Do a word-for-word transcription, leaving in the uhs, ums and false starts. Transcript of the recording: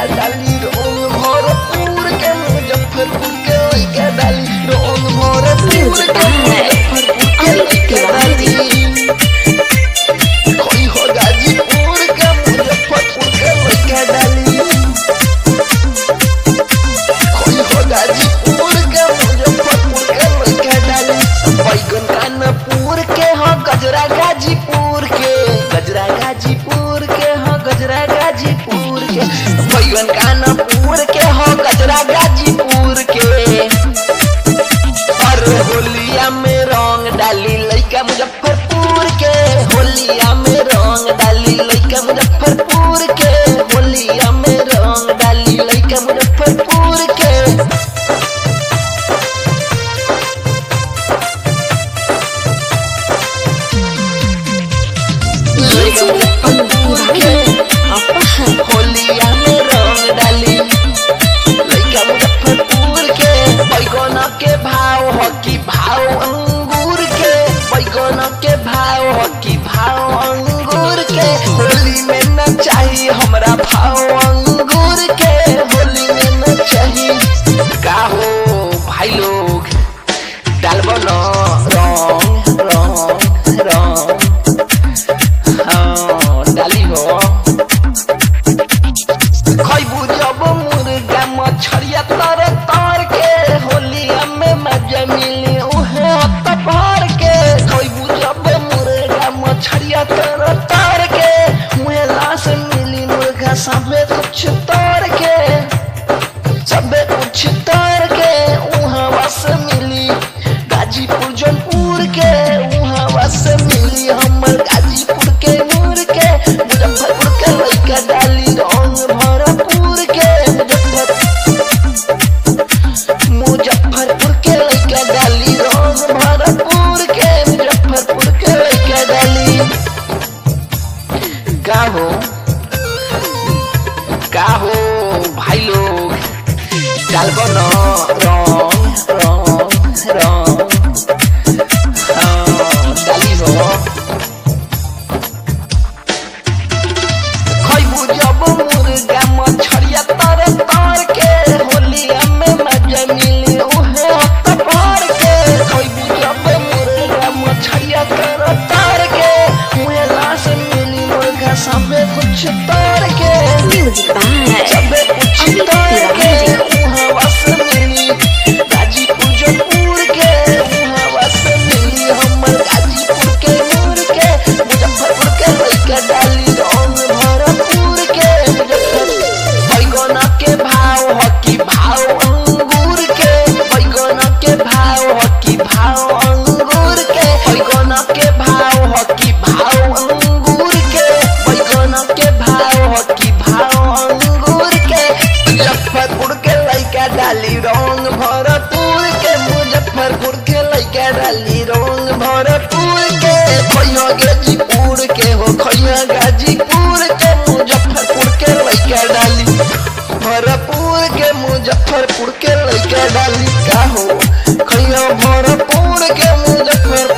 लइका डाली रंग भरपूर के मुजफ्फरपुर के लइका डाली रंग भरपूर के मुजफ्फरपुर के लइका डाली कोई हो गाजीपुर के मुजफ्फरपुर के लइका डाली कोई हो गाजीपुर के मुजफ्फरपुर के लइका डाली बैगन कानपुर के हो गजरा गाजीपुर के गजरा गाजीपुर के हो गजरा गाजीपुर के बैगन कानपुर के हो गजरा गाजीपुर के अरे होलिया में रंग डाली लइका मुजफ्फरपुर के होलिया में रंग डाली लइका मुजफ्फरपुर के होलिया में रंग डाली लइका मुजफ्फरपुर के होलिया में रंग डाली लइका मुजफ्फरपुर के बैगन के भाव हो कि भाव अंगूर के बैगन के भाव हो कि भाव अंगूर के होली में न चाहिए हमरा भाव अंगूर के होली में न चाहिए का हो भाई लोग डालबो न रंग रंग रंग हाँ डाली हो खइबू जब मुर्गा मछरिया तर तर के होलिया में मजा मिली उहे हत भर के खइबू जब मुर्गा मछरिया तर तर के मुहेला से मिली मुर्गा सबे कुछ तर के सबे कुछ तर के उहाँ से मिली गाजीपुर जौनपुर के उहाँ से मिली हमर गाजीपुर के मुर के मुजफ्फरपुर के लइका डाली रंग भरपूर के मुजफ्फरपुर के लइका डाली रंग भरपूर के मुजफ्फरपुर के लइका डाली का हो का हो भाई लोग डालबो न रंग रंग रंग हाँ डाली हो खइबू जब मुर्गा मछरिया तर तर के होलिया में मजा मिली उहे हत भर के खइबू जब मुर्गा मछरिया तर तर के मुहेला से मिली मुर्गा सबे कुछ तर के सबे कुछ तर के उहाँ से मिली गाजीपुर जौनपुर के उहाँ से मिली हमर गाजीपुर के मुर के मुजफ्फरपुर के लइका डाली रंग भरपूर के बैगन के भाव हो कि भाव अंगूर के बैगन के भाव हो कि भाव अंगूर के बैगन के भाव हो कि भाव अंगूर के बैगन के भाव हो कि भाव अंगूर के मुजफ्फरपुर के लइका डाली रंग भरपूर के मुजफ्फरपुर के लइका डाली रंग भरपूर के खइया गाजीपुर के हो खइया गाजीपुर के मुजफ्फरपुर के लइका डाली भरपूर के मुजफ्फरपुर के लइका डाली का हो खइया भरपूर के मुजफ्फर